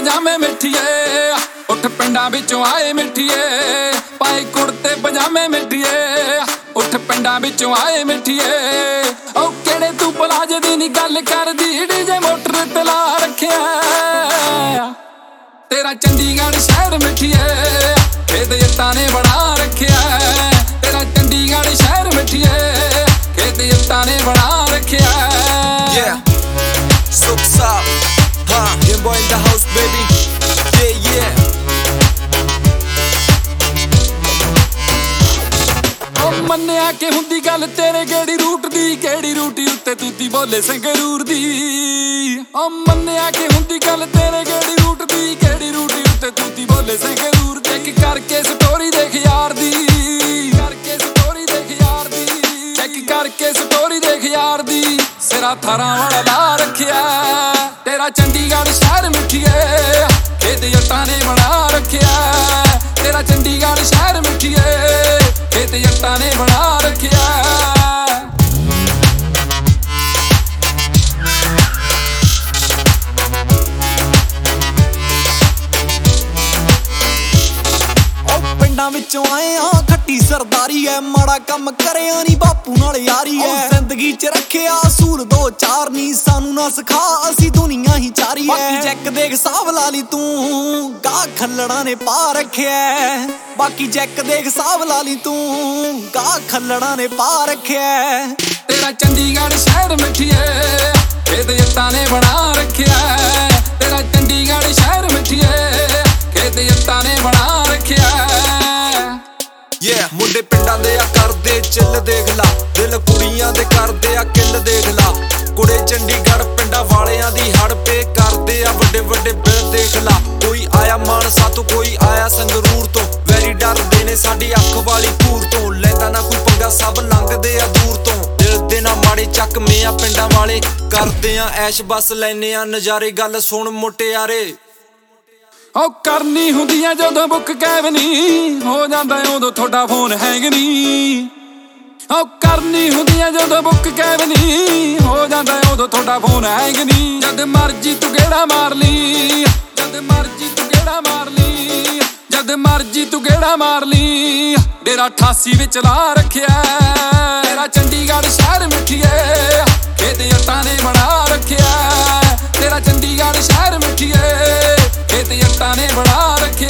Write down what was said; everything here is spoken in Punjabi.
ਪਜਾਮੇ ਮਿੱਠੀਏ ਉੱਠ ਪਿੰਡਾਂ ਵਿੱਚੋਂ ਆਏ ਮਿੱਠੀਏ ਪਾਏ ਕੁੜਤੇ ਪਜਾਮੇ ਮਿੱਠੀਏ ਉੱਠ ਪਿੰਡਾਂ ਵਿੱਚੋਂ ਆਏ ਮਿੱਠੀਏ ਓ ਕਿਹੜੇ ਤੂੰ ਪਲਾਜੇ ਦੀ ਨੀ ਗੱਲ ਕਰਦੀ ਡੀਜੇ ਮੋਟਰ ਤੇ ਲਾ ਰੱਖਿਆ ਤੇਰਾ ਚੰਡੀਗੜ੍ਹ ਸ਼ਹਿਰ ਮਿੱਠੀਏ ਖੇਤ ਜੱਟਾਂ ਨੇ ਬਣਾ ਰੱਖਿਆ ਤੇਰਾ ਚੰਡੀਗੜ੍ਹ ਸ਼ਹਿਰ ਮਿੱਠੀਏ ਖੇਤ ਜੱਟਾਂ ਨੇ ਬਣਾ ਰੱਖਿਆ Young boy in the house, baby. Yeah. ਓ ਮੰਨਿਆ ਕਿ ਹੁੰਦੀ ਗੱਲ ਤੇਰੇ ਕਿਹੜੀ ਰੂਟ ਦੀ ਕਿਹੜੀ ਰੂਟੀ ਉੱਤੇ ਤੂਤੀ ਬੋਲੇ ਸੰਗਰੂਰ ਦੀ ਓ ਮੰਨਿਆ ਕਿ ਹੁੰਦੀ ਗੱਲ ਤੇਰੇ ਕਿਹੜੀ ਰੂਟ ਦੀ ਕਿਹੜੀ ਰੂਟੀ ਉੱਤੇ ਤੂਤੀ ਬੋਲੇ ਸੰਗਰੂਰ ਚੈੱਕ ਕਰਕੇ ਸਟੋਰੀ ਦੇਖ ਯਾਰ ਦੀ ਕਰਕੇ ਸਟੋਰੀ ਦੇਖ ਯਾਰ ਦੀ ਚੈੱਕ ਕਰਕੇ ਸਟੋਰੀ ਦੇਖ ਯਾਰ ਦੀ ਸਿਰਾ ਥਾਰਾਂ ਵਾਲਾ ਲਾ ਰੱਖਿਆ ਤੇਰਾ ਚੰਡੀਗੜ੍ਹ ਸ਼ਹਿਰ ਮਿੱਠੀਏ ਖੇਤ ਜੱਟਾਂ ਨੇ ਬਣਾ ਰੱਖਿਆ ਤੇਰਾ ਚੰਡੀਗੜ੍ਹ ਸ਼ਹਿਰ ਮਿੱਠੀਏ ਖੇਤ ਜੱਟਾਂ ਨੇ ਬਣਾ ਰੱਖਿਆ ਪਿੰਡਾਂ ਵਿੱਚੋਂ ਆਏ ਆ ਖੱਟੀ ਸਰਦਾਰੀ ਐ ਮਾੜਾ ਕੰਮ ਕਰਿਆ ਨੀ ਬਾਪੂ ਨਾਲ ਯਾਰੀ ਐ ਜ਼ਿੰਦਗੀ 'ਚ ਰੱਖਿਆ ਅਸੂਲ ਦੋ ਚਾਰ ਨੀ ਸਾਨੂੰ ਨਾ ਸਿਖਾ ਅਸੀਂ ਦੁਨੀਆ ਹੀ ਚਾਰੀ ਐ ਬਾਕੀ ਜੈਕ ਦੇਖ ਹਿਸਾਬ ਲਾ ਲਈ ਤੂੰ ਗਾਹ ਖੱਲੜਾਂ ਨੇ ਪਾ ਰੱਖਿਆ ਬਾਕੀ ਜੈਕ ਦੇਖ ਹਿਸਾਬ ਲਾ ਲਈ ਤੂੰ ਗਾਹ ਖੱਲੜਾਂ ਨੇ ਪਾ ਰੱਖਿਆ ਤੇਰਾ ਚੰਡੀਗੜ੍ਹ ਸ਼ਹਿਰ ਮਿੱਠੀਏ ਖੇਤ ਜੱਟਾਂ ਨੇ ਬਣਾ ਰੱਖਿਆ ਤੇਰਾ ਚੰਡੀਗੜ੍ਹ ਸ਼ਹਿਰ ਮਿੱਠੀਏ ਖੇਤ ਜੱਟਾਂ ਨੇ ਬਣਾ ਰੱਖਿਆ ਮੁੰਡੇ ਪਿੰਡਾਂ ਦੇ ਆ ਕਰਦੇ ਚਿੱਲ ਦੇਖ ਲਾ ਦਿਲ ਕੁੜੀਆਂ ਦੇ ਕਰਦੇ ਆ ਕਿੱਲ ਦੇਖ ਲਾ ਕੁੜੇ ਚੰਡੀਗੜ੍ਹ ਪਿੰਡਾਂ ਵਾਲਿਆਂ ਦੀ ਹੜ ਪੇ ਕਰਦੇ ਆ ਵੱਡੇ ਵੱਡੇ ਬਿੱਲ ਦੇਖ ਲਾ ਕੋਈ ਆਇਆ ਮਾਨਸਾ ਤੋਂ ਕੋਈ ਆਇਆ ਸੰਗਰੂਰ ਤੋਂ ਵੈਰੀ ਡਰਦੇ ਨੇ ਸਾਡੀ ਅੱਖ ਵਾਲੀ ਕੂਰ ਤੋਂ ਲੈਂਦਾ ਨਾ ਕੋਈ ਪੰਗਾ ਸਭ ਲੰਘਦੇ ਆ ਦੂਰ ਤੋਂ ਦਿਲ ਦੇ ਨਾ ਮਾੜੇ ਚੱਕਵੇਂ ਆ ਪਿੰਡਾਂ ਵਾਲੇ ਕਰਦੇ ਆ ਐਸ਼ ਬਸ ਲੈਨੇ ਆ ਨਜ਼ਾਰੇ ਗੱਲ ਸੁਣ ਮੁਟਿਆਰੇ ਓ ਕਰਨੀ ਹੁੰਦੀ ਆ ਜਦੋਂ ਬੁੱਕ ਕੈਬ ਨੀ ਹੋ ਜਾਂਦਾ ਉਦੋਂ ਤੁਹਾਡਾ ਫੋਨ ਹੈਂਗ ਨੀ ਓ ਕਰਨੀ ਹੁੰਦੀ ਆ ਜਦੋਂ ਬੁੱਕ ਕੈਬ ਨੀ ਹੋ ਜਾਂਦਾ ਉਦੋਂ ਤੁਹਾਡਾ ਫੋਨ ਹੈਂਗ ਨੀ ਜਦ ਮਰਜੀ ਤੂੰ ਗੇੜਾ ਮਾਰ ਲਈ ਜਦ ਮਰਜੀ ਤੂੰ ਗੇੜਾ ਮਾਰ ਲਈ ਜਦ ਮਰਜੀ ਤੂੰ ਗੇੜਾ ਮਾਰ ਲਈ ਡੇਰਾ 88 ਵਿੱਚ ਲਾ ਰੱਖਿਆ ਤੇਰਾ ਚੰਡੀਗੜ੍ਹ ਸ਼ਹਿਰ ਮਿੱਠੀਏ ਖੇਤ ਜੱਟਾਂ ਨੇ ਬਣਾ ਰੱਖਿਆ ਤੇਰਾ ਚੰਡੀਗੜ੍ਹ ਸ਼ਹਿਰ ਮਿੱਠੀਏ ਖੇਤ ਜੱਟਾਂ ਨੇ ਬਣਾ ਰੱਖਿਆ